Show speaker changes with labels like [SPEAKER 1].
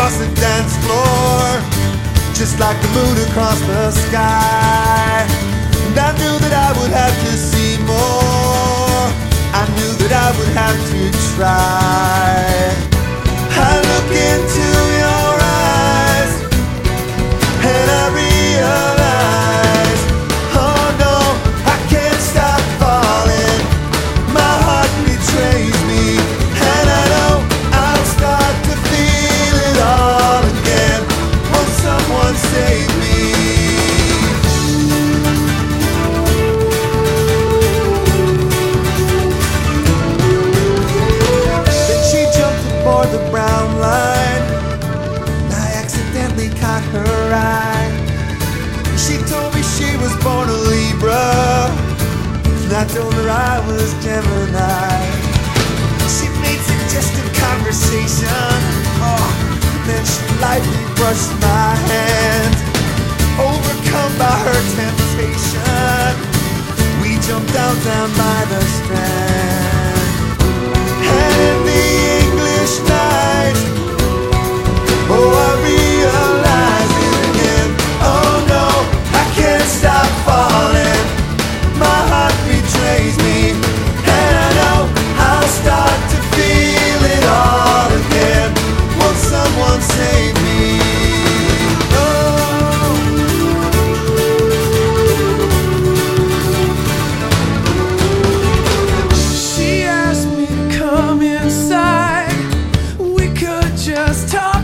[SPEAKER 1] across the dance floor, just like the moon across the sky. And I knew that I would have to see more, I knew that I would have to try. I look into your eyes and I realize, oh no, I can't stop falling. My heart betrays me, and I know I'll start to feel it all again. Won't someone save me? Then she jumped aboard the brown line, and I accidentally caught her eye. She told me she was born a Libra, and I told her I was Gemini. She made suggestive conversation, oh, and then she lightly brushed my hand. Overcome by her temptation, we jumped down by the strand. And in the English night, oh, I realize it again. Oh no, I can't stop falling. My heart betrays me, and I know I'll start to feel it all again. Won't someone save me? Oh.
[SPEAKER 2] She asked me to come inside. We could just talk.